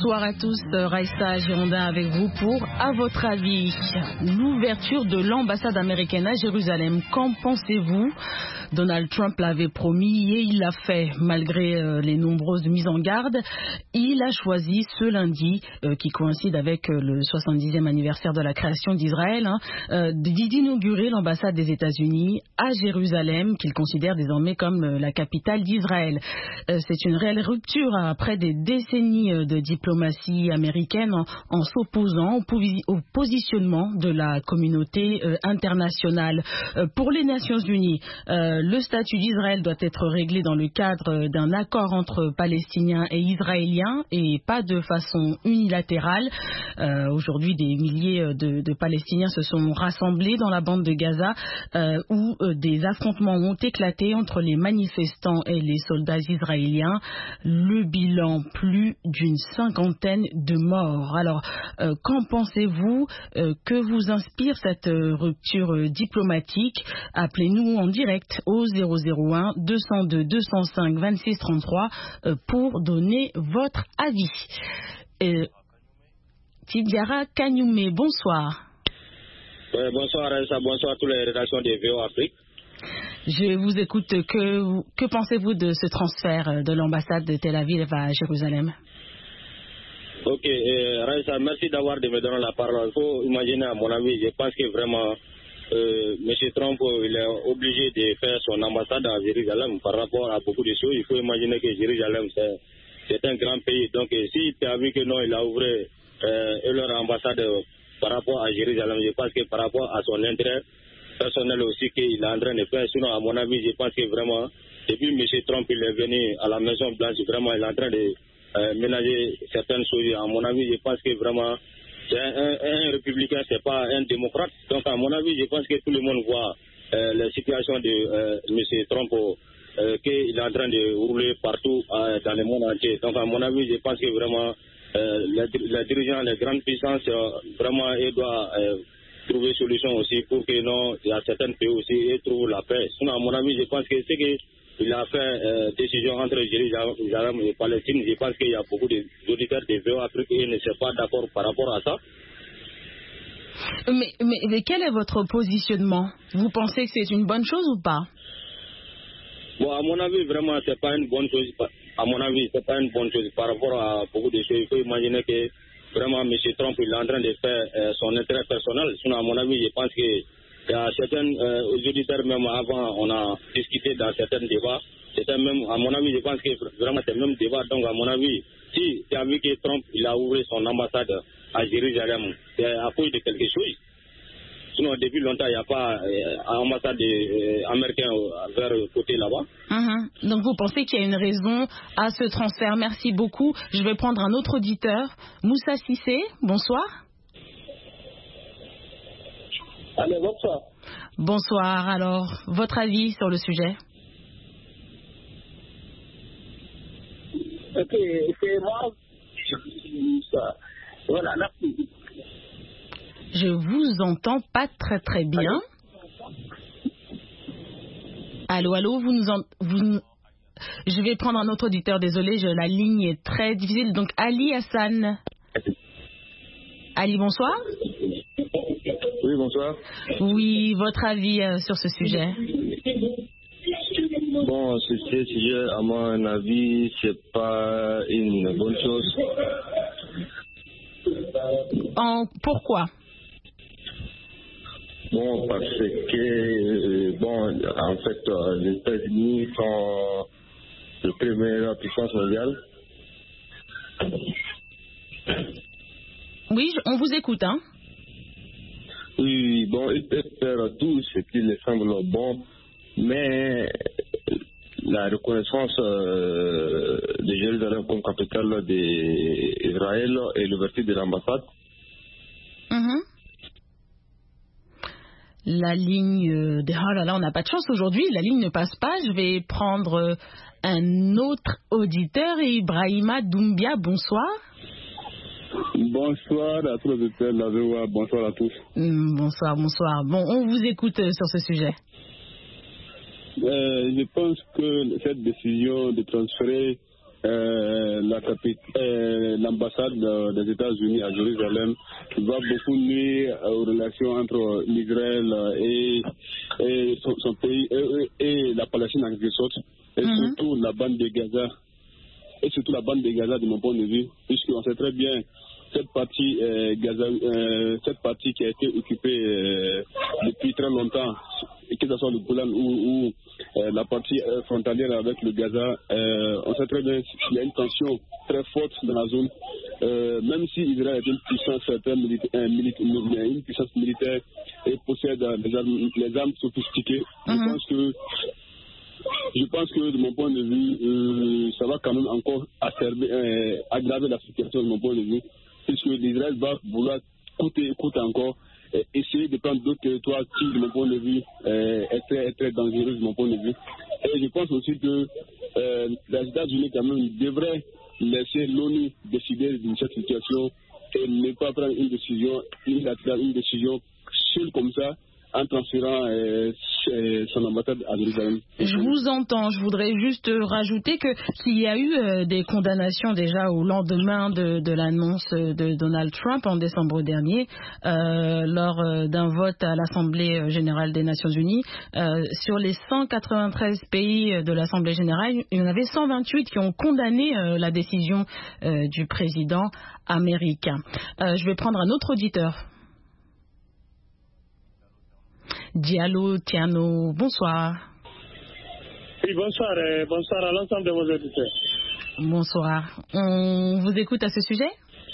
Bonsoir à tous, Raïssa Girondin avec vous pour À votre avis, l'ouverture de l'ambassade américaine à Jérusalem. Qu'en pensez-vous? Donald Trump l'avait promis et il l'a fait malgré les nombreuses mises en garde. Il a choisi ce lundi, qui coïncide avec le 70e anniversaire de la création d'Israël, d'inaugurer l'ambassade des États-Unis à Jérusalem, qu'il considère désormais comme la capitale d'Israël. C'est une réelle rupture après des décennies de diplomatie américaine en s'opposant au positionnement de la communauté internationale. Pour les Nations Unies, le statut d'Israël doit être réglé dans le cadre d'un accord entre Palestiniens et Israéliens et pas de façon unilatérale. Aujourd'hui, des milliers de Palestiniens se sont rassemblés dans la bande de Gaza où des affrontements ont éclaté entre les manifestants et les soldats israéliens. Le bilan, plus d'une cinquantaine de morts. Alors, qu'en pensez-vous? Que vous inspire cette rupture diplomatique? Appelez-nous en direct au 001 202 205 26 33 pour donner votre avis. Tidiara Kanyume, bonsoir. Bonsoir Raissa, bonsoir à toutes les rédactions de VO Afrique. Je vous écoute. Que pensez-vous de ce transfert de l'ambassade de Tel Aviv à Jérusalem? Ok, Raissa, merci d'avoir de me donner la parole. Il faut imaginer, à mon avis, je pense que vraiment, M. Trump, il est obligé de faire son ambassade à Jérusalem par rapport à beaucoup de choses. Il faut imaginer que Jérusalem, c'est un grand pays. Donc, si tu as vu que non, il a ouvert leur ambassade par rapport à Jérusalem, je pense que par rapport à son intérêt personnel aussi qu'il est en train de faire. Sinon, à mon avis, je pense que vraiment, depuis M. Trump, il est venu à la Maison Blanche, vraiment, il est en train de ménager certaines choses. À mon avis, je pense que vraiment, c'est un républicain, c'est pas un démocrate. Donc, à mon avis, je pense que tout le monde voit la situation de M. Trump, qu'il est en train de rouler partout dans le monde entier. Donc, à mon avis, je pense que vraiment, les dirigeants, les grandes puissances, vraiment, ils doivent trouver solution aussi pour que non, il y a certains pays aussi, ils trouvent la paix. Sinon, à mon avis, je pense que c'est que il a fait décision entre Jérusalem et Palestine. Je pense qu'il y a beaucoup d'auditeurs de VO Afrique et ne sont pas d'accord par rapport à ça. Mais quel est votre positionnement? Vous pensez que c'est une bonne chose ou pas? Bon, à mon avis, vraiment, c'est pas une bonne chose. À mon avis, c'est pas une bonne chose par rapport à beaucoup de choses. Il faut imaginer que vraiment, M. Trump, il est en train de faire son intérêt personnel. Sinon, à mon avis, je pense que il y a certains auditeurs, même avant, on a discuté dans certains débats. C'était même, à mon avis, je pense que vraiment c'est le même débat. Donc, à mon avis, si tu as vu que Trump, il a ouvert son ambassade à Jérusalem, c'est à cause de quelque chose. Sinon, depuis longtemps, il n'y a pas ambassade américaine vers le côté là-bas. Donc, vous pensez qu'il y a une raison à ce transfert. Merci beaucoup. Je vais prendre un autre auditeur. Moussa Sissé, bonsoir. Allez, bonsoir. Bonsoir. Alors, votre avis sur le sujet? Ok, c'est moi. Voilà, merci. Je vous entends pas très très bien. Allô, je vais prendre un autre auditeur, désolé, la ligne est très difficile. Donc, Ali Hassan. Ali, bonsoir. Oui, bonsoir. Oui, votre avis sur ce sujet? Bon, ce sujet, à mon avis, c'est pas une bonne chose. Pourquoi? Bon, parce que, en fait, les États-Unis sont la première puissance mondiale. Oui, on vous écoute, hein? Oui, bon, ils peuvent faire tout ce qui les semble bon, mais la reconnaissance de Jérusalem comme capitale d'Israël et l'ouverture de l'ambassade. La ligne oh là là, on n'a pas de chance aujourd'hui, la ligne ne passe pas. Je vais prendre un autre auditeur, Ibrahima Doumbia, bonsoir. Bonsoir à tous les auditeurs de la VOA, bonsoir à tous. Bonsoir. Bon, on vous écoute sur ce sujet. Je pense que cette décision de transférer l'ambassade des États-Unis à Jérusalem va beaucoup nuire aux relations entre l'Israël et son pays et la Palestine en quelque sorte, et surtout la bande de Gaza. Et surtout la bande de Gaza de mon point de vue, puisqu'on sait très bien cette partie cette partie qui a été occupée depuis très longtemps, que ce soit le Golan ou la partie frontalière avec le Gaza, on sait très bien qu'il y a une tension très forte dans la zone. Même si Israël est une puissance militaire et possède les armes sophistiquées, je pense que de mon point de vue, ça va quand même encore aggraver la situation de mon point de vue, puisque l'Israël va vouloir coûte encore essayer de prendre d'autres territoires qui, de mon point de vue, est très dangereux de mon point de vue. Et je pense aussi que les États-Unis quand même devraient laisser l'ONU décider de cette situation et ne pas prendre une décision unilatérale, une décision seule comme ça, en transférant son ambassade à Jérusalem. Je vous entends. Je voudrais juste rajouter qu'il y a eu des condamnations déjà au lendemain de l'annonce de Donald Trump en décembre dernier lors d'un vote à l'Assemblée générale des Nations Unies. Sur les 193 pays de l'Assemblée générale, il y en avait 128 qui ont condamné la décision du président américain. Je vais prendre un autre auditeur. Diallo Tiano, bonsoir. Oui, bonsoir. Bonsoir à l'ensemble de vos auditeurs. Bonsoir. On vous écoute à ce sujet?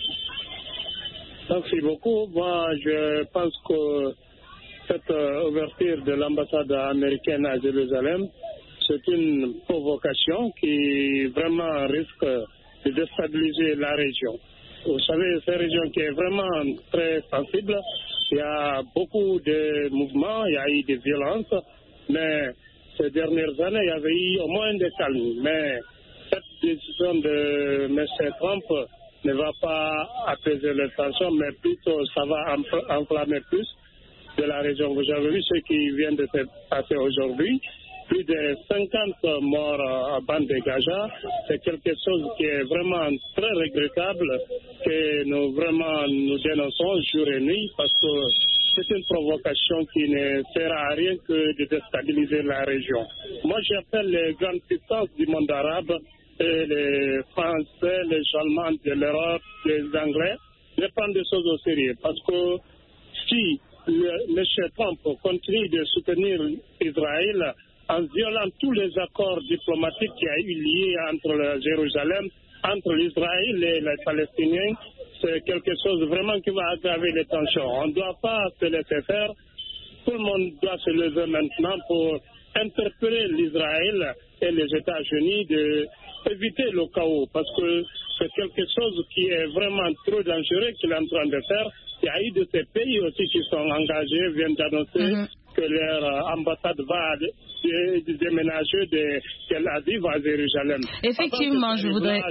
Merci beaucoup. Moi, je pense que cette ouverture de l'ambassade américaine à Jérusalem, c'est une provocation qui vraiment risque de déstabiliser la région. Vous savez, cette région qui est vraiment très sensible, il y a beaucoup de mouvements, il y a eu des violences, mais ces dernières années, il y avait eu au moins des calmes. Mais cette décision de M. Trump ne va pas apaiser les tensions, mais plutôt ça va enflammer plus de la région. Vous avez vu ce qui vient de se passer aujourd'hui. Plus de 50 morts à bande de Gaza, c'est quelque chose qui est vraiment très regrettable, que nous dénonçons jour et nuit, parce que c'est une provocation qui ne sert à rien que de déstabiliser la région. Moi, j'appelle les grandes puissances du monde arabe, et les Français, les Allemands de l'Europe, les Anglais, de prendre des choses au sérieux, parce que si M. Trump continue de soutenir Israël, en violant tous les accords diplomatiques qui a eu liés entre Jérusalem, entre l'Israël et les Palestiniens, c'est quelque chose vraiment qui va aggraver les tensions. On ne doit pas se laisser faire. Tout le monde doit se lever maintenant pour interpeller l'Israël et les États-Unis d'éviter le chaos, parce que c'est quelque chose qui est vraiment trop dangereux qu'il est en train de faire. Il y a eu de ces pays aussi qui sont engagés, viennent d'annoncer que leur ambassade va déménager de Tel Aviv à Jérusalem. Effectivement, je voudrais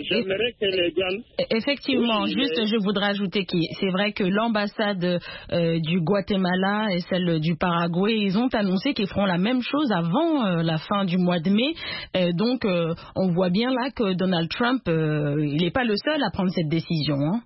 ajouter que c'est vrai que l'ambassade du Guatemala et celle du Paraguay, ils ont annoncé qu'ils feront la même chose avant la fin du mois de mai. Donc, on voit bien là que Donald Trump, il n'est pas le seul à prendre cette décision. Hein.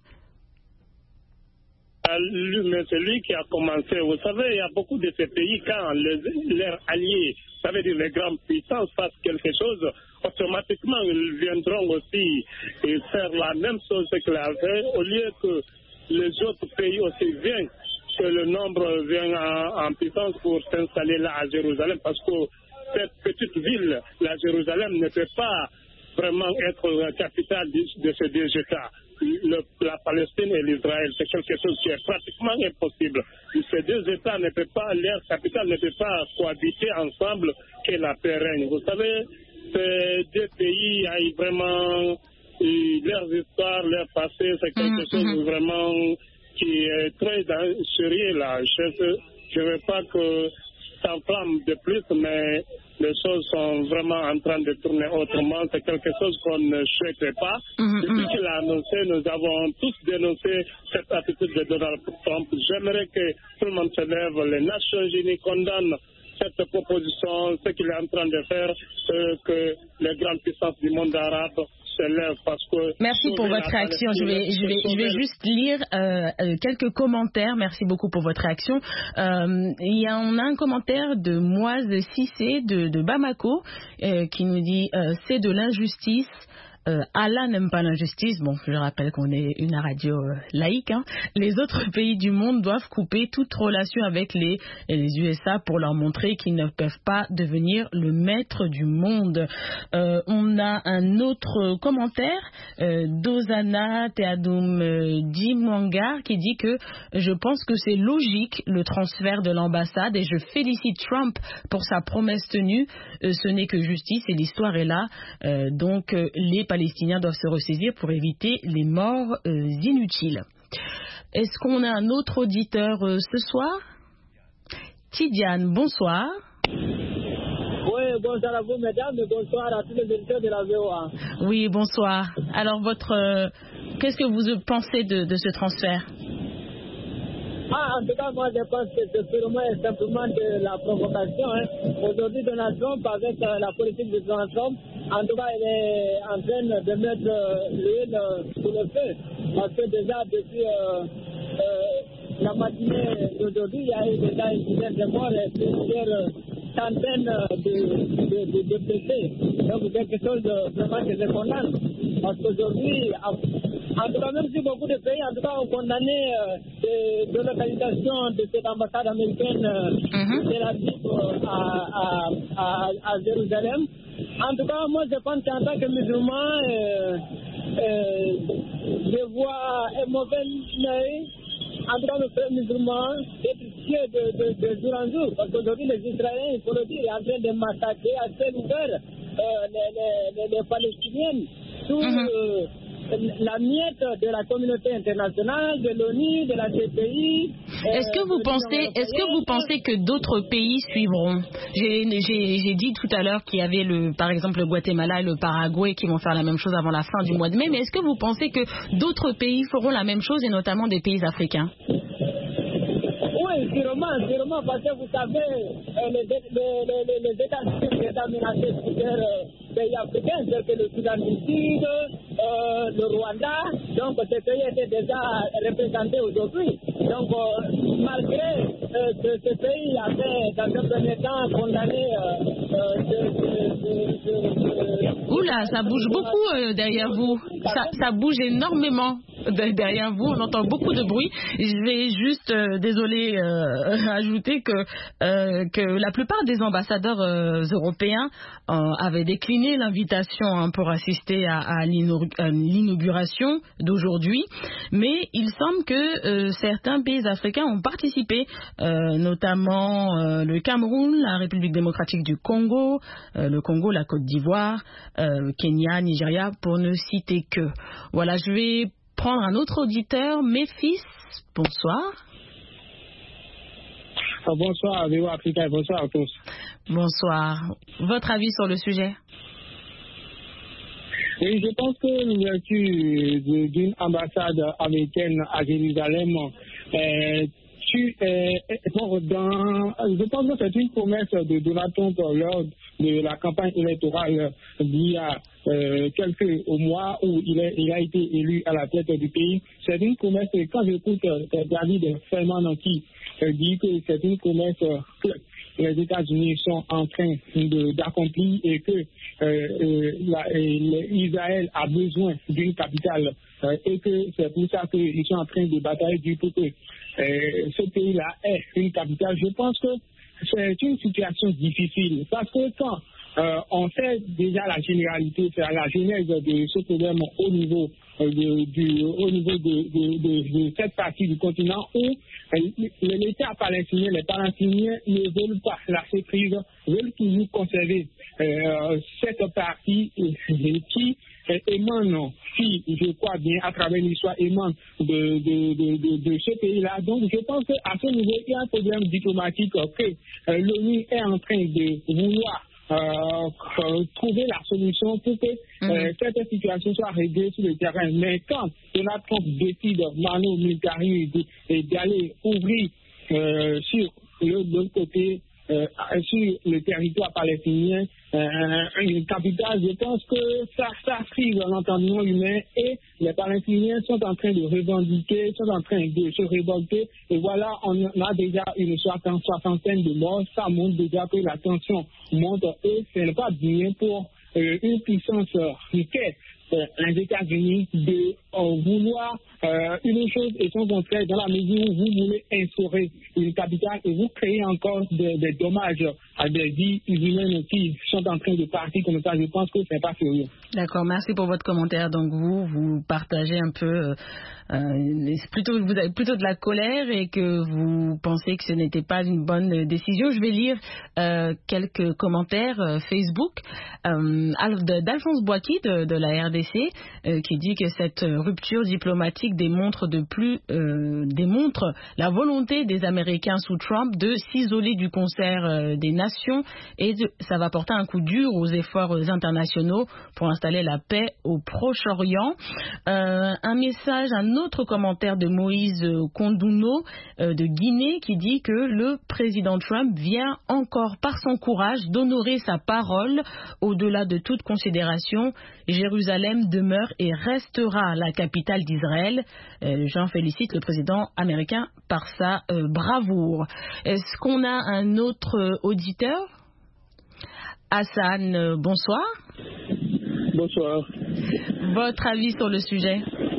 Mais c'est lui qui a commencé. Vous savez, il y a beaucoup de ces pays, quand leurs alliés, ça veut dire les grandes puissances, fassent quelque chose, automatiquement ils viendront aussi et faire la même chose qu'ils avaient, au lieu que les autres pays aussi viennent, que le nombre vienne en puissance pour s'installer là à Jérusalem, parce que cette petite ville, la Jérusalem, ne peut pas vraiment être la capitale de ces deux États. La Palestine et l'Israël, c'est quelque chose qui est pratiquement impossible. Ces deux États ne peuvent pas, leur capitale ne peut pas cohabiter ensemble, que la paix règne. Vous savez, ces deux pays ont vraiment leurs histoires, leur passé, c'est quelque chose vraiment qui est très sérieux là. Je ne veux pas que ça s'enflamme de plus, mais les choses sont vraiment en train de tourner autrement. C'est quelque chose qu'on ne souhaitait pas. Depuis qu'il a annoncé, nous avons tous dénoncé cette attitude de Donald Trump. J'aimerais que tout le monde se lève. Les Nations Unies condamnent cette proposition, ce qu'il est en train de faire, que les grandes puissances du monde arabe s'élève parce que... Merci pour votre réaction. Je vais juste lire quelques commentaires. Merci beaucoup pour votre réaction. On a un commentaire de Moise Cissé de Bamako qui nous dit c'est de l'injustice. Allah n'aime pas l'injustice. Bon, je rappelle qu'on est une radio laïque. Les autres pays du monde doivent couper toute relation avec les USA pour leur montrer qu'ils ne peuvent pas devenir le maître du monde. On a un autre commentaire d'Ozana Teadoum Dimwangar qui dit que je pense que c'est logique le transfert de l'ambassade et je félicite Trump pour sa promesse tenue. Ce n'est que justice et l'histoire est là. Donc les Palestiniens doivent se ressaisir pour éviter les morts inutiles. Est-ce qu'on a un autre auditeur ce soir? Tidiane, bonsoir. Oui, bonsoir à vous mesdames et bonsoir à tous les auditeurs de la VOA. Oui, bonsoir. Alors, qu'est-ce que vous pensez de ce transfert? En tout cas, moi je pense que c'est purement et simplement de la provocation. Aujourd'hui, Donald Trump, avec la politique de Donald Trump, en tout cas, il est en train de mettre l'huile sous le feu. Parce que déjà, depuis la matinée d'aujourd'hui, il y a eu déjà une dizaine de morts et plusieurs centaines de blessés. Donc, quelque chose de vraiment que je condamne. Parce qu'aujourd'hui, en tout cas, même si beaucoup de pays, en tout cas, ont condamné de localisation de cette ambassade américaine de Tel Aviv à Jérusalem. En tout cas, moi, je pense qu'en tant que musulman, je vois un mauvais œil, en tout cas, le frère musulman, être fier de jour en jour. Parce qu'aujourd'hui, les Israéliens, il faut le dire, sont en train de massacrer à ciel ouvert les Palestiniennes sous la miette de la communauté internationale, de l'ONU, de la CPI. Est-ce que vous pensez que d'autres pays suivront? J'ai dit tout à l'heure qu'il y avait par exemple le Guatemala et le Paraguay qui vont faire la même chose avant la fin du mois de mai, mais est-ce que vous pensez que d'autres pays feront la même chose et notamment des pays africains? Oui, sûrement, parce que vous savez, les États-Unis sont déjà menacés plusieurs pays africains, tels que le Soudan du Sud, le Rwanda. Donc, ces pays étaient déjà représentés aujourd'hui. Donc, malgré que ce pays avait, dans un premier temps, condamné Oula, ça bouge beaucoup derrière vous. Ça bouge énormément derrière vous. On entend beaucoup de bruit. Je vais juste, désolé, ajouter que la plupart des ambassadeurs européens avaient décliné l'invitation pour assister à l'inauguration d'aujourd'hui. Mais il semble que certains pays africains ont participé, notamment le Cameroun, la République démocratique du Congo, le Congo, la Côte d'Ivoire, Kenya, Nigeria, pour ne citer que. Voilà, je vais prendre un autre auditeur, Méphis. Bonsoir. Bonsoir à VOA Africa et bonsoir à tous. Bonsoir. Votre avis sur le sujet? Oui, je pense que l'ouverture d'une ambassade américaine à Jérusalem, je pense que c'est une promesse de Donald Trump lors de la campagne électorale d'il y a quelques mois où il a été élu à la tête du pays. C'est une promesse, quand j'écoute David Feynman qui dit que c'est une promesse que les États-Unis sont en train d'accomplir et que Israël a besoin d'une capitale et que c'est pour ça qu'ils sont en train de batailler pour que ce pays-là ait une capitale. Je pense que c'est une situation difficile parce que quand on sait déjà la généralité, c'est la genèse de ce problème au niveau de cette partie du continent où l'État palestinien, les Palestiniens ne veulent pas lâcher prise, veulent toujours conserver cette partie qui émane, si je crois bien, à travers l'histoire, émane de ce pays-là. Donc je pense qu'à ce niveau, il y a un problème diplomatique que l'ONU est en train de vouloir trouver la solution pour que cette situation soit réglée sur le terrain. Mais quand Donald Trump décide, mano militari, d'aller ouvrir sur l'autre côté sur le territoire palestinien une capitale. Je pense que ça prive l'entendement humain et les Palestiniens sont en train de revendiquer, sont en train de se révolter. Et voilà, on a déjà une soixantaine de morts. Ça montre déjà que la tension monte et ce n'est pas bien pour une puissance ricaine, les États-Unis, de vouloir une chose et son contraire, dans la mesure où vous voulez instaurer une capitale et vous créez encore des dommages à des vies humaines qui sont en train de partir comme ça. Je pense que ce n'est pas sérieux. D'accord, merci pour votre commentaire. Donc vous partagez un peu, vous avez plutôt de la colère et que vous pensez que ce n'était pas une bonne décision. Je vais lire quelques commentaires Facebook d'Alphonse Boaki de la RDC qui dit que cette rupture diplomatique démontre la volonté des Américains sous Trump de s'isoler du concert des nations et ça va porter un coup dur aux efforts internationaux pour installer la paix au Proche-Orient. Un autre commentaire de Moïse Kondouno de Guinée qui dit que le président Trump vient encore par son courage d'honorer sa parole. Au-delà de toute considération, Jérusalem demeure et restera la capitale d'Israël. J'en félicite le président américain par sa bravoure. Est-ce qu'on a un autre auditeur? Hassan, bonsoir. Bonsoir. Votre avis sur le sujet?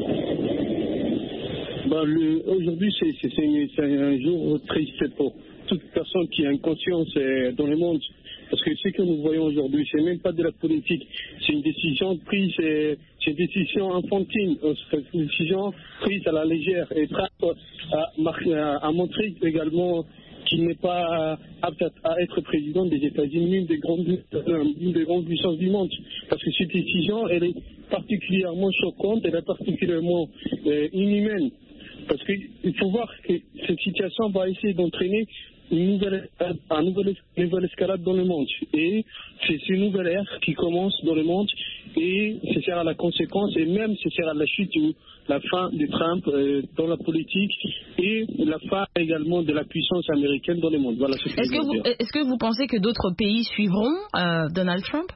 Aujourd'hui, c'est un jour triste pour toute personne qui a une conscience dans le monde. Parce que ce que nous voyons aujourd'hui, c'est même pas de la politique. C'est une décision prise, c'est une décision enfantine. C'est une décision prise à la légère. Et Trump a montré également qu'il n'est pas apte à être président des États-Unis, une des grandes puissances du monde. Parce que cette décision, elle est particulièrement choquante, elle est particulièrement inhumaine. Parce qu'il faut voir que cette situation va essayer d'entraîner une nouvelle escalade dans le monde. Et c'est une nouvelle ère qui commence dans le monde et ce sera la conséquence et même ce sera la chute ou la fin de Trump dans la politique et la fin également de la puissance américaine dans le monde. Voilà ce que Est-ce que vous pensez que d'autres pays suivront Donald Trump?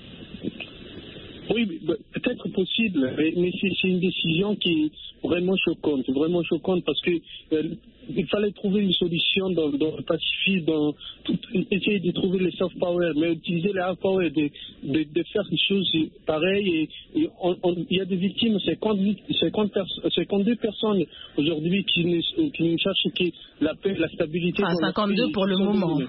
Oui, peut-être possible, mais c'est une décision qui est vraiment choquante parce que il fallait trouver une solution dans le Pacifique, essayer de trouver le soft power, mais utiliser le hard power, de faire des choses pareilles. Et il y a des victimes, 52 personnes aujourd'hui qui ne cherchent que la paix, la stabilité. 52 pour le moment.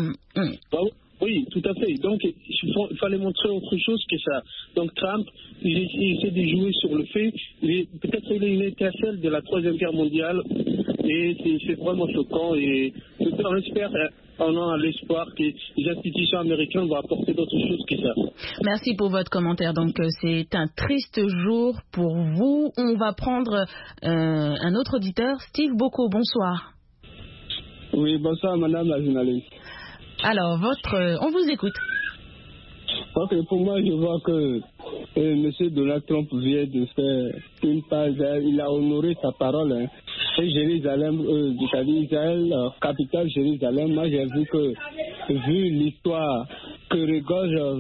Oui, tout à fait. Donc, il fallait montrer autre chose que ça. Donc, Trump, il essaie de jouer sur le fait. Peut-être qu'il est une étincelle de la Troisième Guerre mondiale. Et c'est vraiment choquant. Et on espère, on a l'espoir que les institutions américaines vont apporter d'autres choses que ça. Merci pour votre commentaire. Donc, c'est un triste jour pour vous. On va prendre un autre auditeur. Steve Boko, bonsoir. Oui, bonsoir, madame la journaliste. Alors, on vous écoute. Ok, pour moi, je vois que M. Donald Trump vient de faire une page. Il a honoré sa parole. Hein. Et Jérusalem, c'est-à-dire Israël, capitale Jérusalem, moi j'ai vu l'histoire que regorge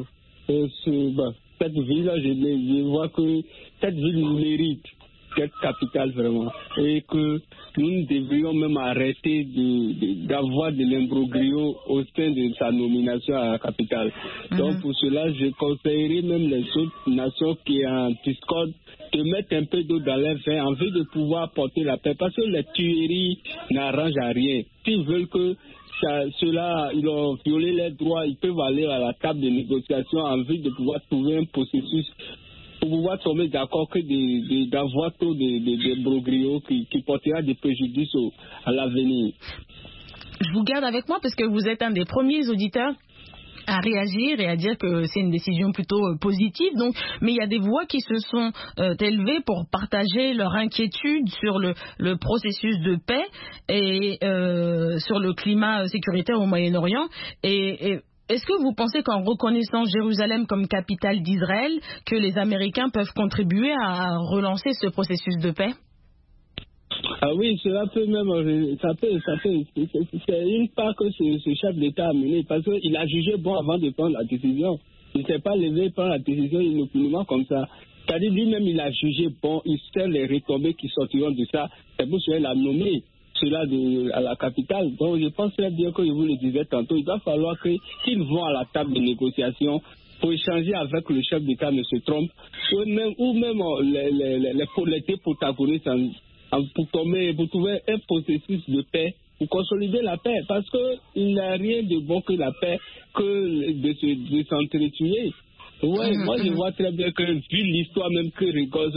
cette ville, je vois que cette ville mérite cette capitale vraiment. Et que nous devrions même arrêter d'avoir de l'imbroglio au sein de sa nomination à la capitale. Donc pour cela, je conseillerais même les autres nations qui sont en discorde de mettre un peu d'eau dans leur vin en vue de pouvoir porter la paix. Parce que les tueries n'arrangent à rien. S'ils veulent que ceux-là, ils ont violé leurs droits, ils peuvent aller à la table de négociation en vue de pouvoir trouver un processus pour pouvoir tomber d'accord que d'avoir trop de broglio qui portera des préjudices à l'avenir. Je vous garde avec moi parce que vous êtes un des premiers auditeurs à réagir et à dire que c'est une décision plutôt positive. Donc, mais il y a des voix qui se sont élevées pour partager leur inquiétude sur le processus de paix et sur le climat sécuritaire au Moyen-Orient. Et est-ce que vous pensez qu'en reconnaissant Jérusalem comme capitale d'Israël, que les Américains peuvent contribuer à relancer ce processus de paix? Ah oui, cela peut même, c'est une part que ce chef d'État a mené, parce qu'il a jugé bon avant de prendre la décision. Il ne s'est pas levé prendre la décision inopinément comme ça. C'est-à-dire lui-même, il a jugé bon, il sait les retombées qui sortiront de ça. C'est pour cela qu'il a nommé cela à la capitale. Donc je pense très bien que je vous le disais tantôt, il va falloir qu'ils vont à la table de négociation pour échanger avec le chef d'État, M. Trump, ou même les deux protagonistes pour trouver un processus de paix, pour consolider la paix, parce qu'il n'y a rien de bon que la paix, que de s'entretuer. Oui, moi je vois très bien que, vu l'histoire même que rigole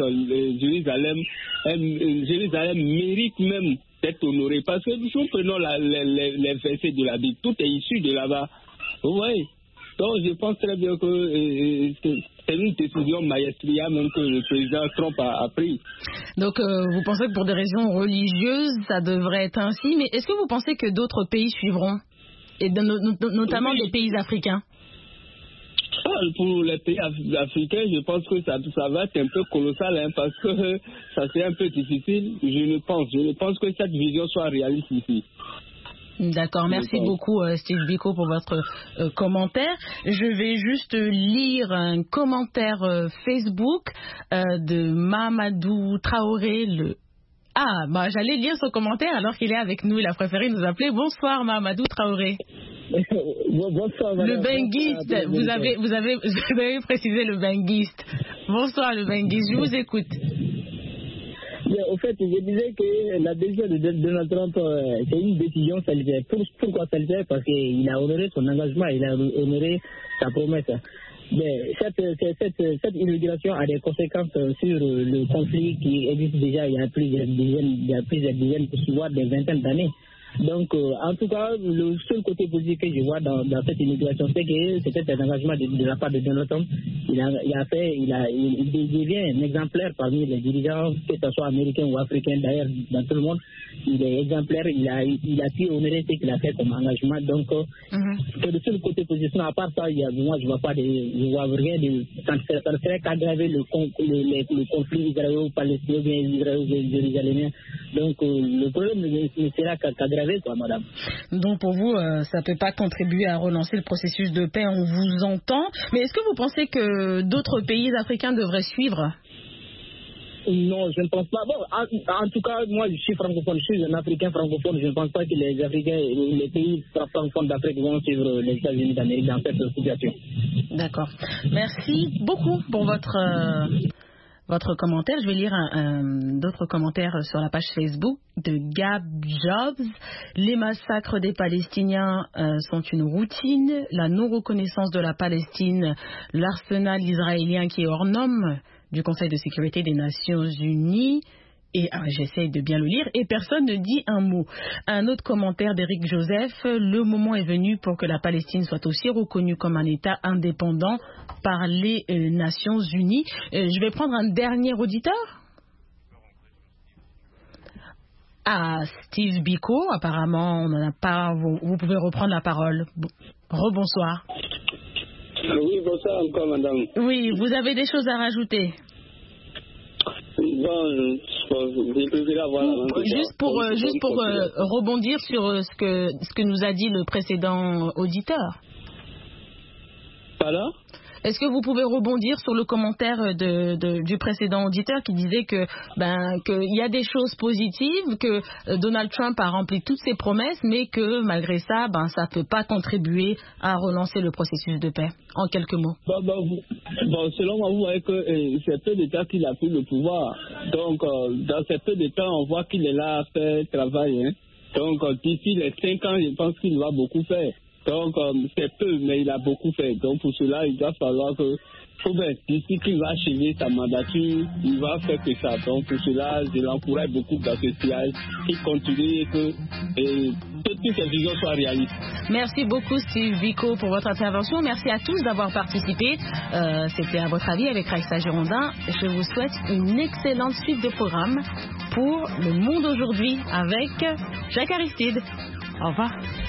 Jérusalem mérite même d'être honoré, parce que nous prenons les versets de la Bible, tout est issu de là-bas. Oui. Donc je pense très bien que c'est une décision maestriale même que le président Trump a pris. Donc vous pensez que pour des raisons religieuses, ça devrait être ainsi, mais est-ce que vous pensez que d'autres pays suivront, et notamment des pays africains? Pour les pays africains, je pense que ça va être un peu colossal, hein, parce que ça c'est un peu difficile. Je ne pense que cette vision soit réaliste ici. D'accord, merci beaucoup Steve Biko pour votre commentaire. Je vais juste lire un commentaire Facebook de Mamadou Traoré. J'allais lire son commentaire alors qu'il est avec nous. Il a préféré nous appeler. Bonsoir Mamadou Traoré. Bonsoir, le benguiste, vous avez précisé le benguiste. Bonsoir le benguiste, je vous écoute. Au fait, je disais que la décision de Donald Trump, c'est une décision salutaire. Pourquoi salutaire? Parce qu'il a honoré son engagement, il a honoré sa promesse. Mais cette inauguration a des conséquences sur le conflit qui existe déjà il y a plusieurs dizaines, voire des vingtaines d'années. Donc, en tout cas, le seul côté positif que je vois dans cette immigration, c'est que c'était un engagement de la part de Donald Trump. Il devient un exemplaire parmi les dirigeants, que ce soit américains ou africains, d'ailleurs, dans tout le monde. Il est exemplaire, il a pu honorer ce qu'il a fait comme engagement. Donc, c'est le seul côté positif. À part ça, moi, je vois rien de. Ça ne serait qu'aggraver le conflit israélo-palestinien, israélo-jérusalémien. Donc, le problème ne sera qu'aggraver. Madame. Donc pour vous, ça ne peut pas contribuer à relancer le processus de paix, on vous entend. Mais est-ce que vous pensez que d'autres pays africains devraient suivre? Non, je ne pense pas. Bon, en tout cas, moi je suis francophone, je suis un Africain francophone. Je ne pense pas que les Africains, les pays francophones d'Afrique vont suivre les États-Unis d'Amérique dans cette situation. D'accord. Merci beaucoup pour votre commentaire. Je vais lire d'autres commentaires sur la page Facebook de Gab Jobs. Les massacres des Palestiniens sont une routine. La non-reconnaissance de la Palestine, l'arsenal israélien qui est hors norme du Conseil de sécurité des Nations Unies. Et j'essaye de bien le lire, et personne ne dit un mot. Un autre commentaire d'Éric Joseph: le moment est venu pour que la Palestine soit aussi reconnue comme un État indépendant par les Nations Unies. Je vais prendre un dernier auditeur. Steve Biko, apparemment on n'en a pas. Vous pouvez reprendre la parole. Rebonsoir. Oui, bonsoir encore, madame. Oui, vous avez des choses à rajouter? Juste pour rebondir sur ce que nous a dit le précédent auditeur. Pardon? Est-ce que vous pouvez rebondir sur le commentaire du précédent auditeur qui disait qu'il y a des choses positives, que Donald Trump a rempli toutes ses promesses, mais que malgré ça, ça ne peut pas contribuer à relancer le processus de paix? En quelques mots. Selon moi, vous voyez que c'est peu de temps qu'il a pris le pouvoir. Donc, dans ces peu de temps, on voit qu'il est là à faire travail. Hein. Donc, d'ici les 5 ans, je pense qu'il va beaucoup faire. Donc, c'est peu, mais il a beaucoup fait. Donc, pour cela, il va falloir que, d'ici qu'il va achever sa mandature, il va faire que ça. Donc, pour cela, je l'encourage beaucoup dans ce sillage, qu'il continue et que toutes ces visions soient réalistes. Merci beaucoup, Steve Biko, pour votre intervention. Merci à tous d'avoir participé. C'était À votre avis avec Raissa Girondin. Je vous souhaite une excellente suite de programme pour Le Monde aujourd'hui avec Jacques Aristide. Au revoir.